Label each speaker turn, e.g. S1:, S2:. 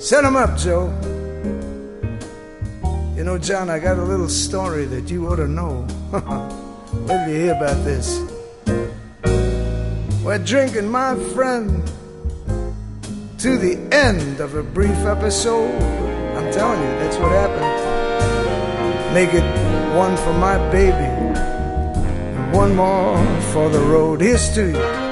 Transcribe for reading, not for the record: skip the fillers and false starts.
S1: Set 'em up, Joe. You know, John, I got a little story that you ought to know. Wait till you hear about this. We're drinking, my friend, to the end of a brief episode. I'm telling you, that's what happened. Make it one for my baby, and one more for the road. Here's to you.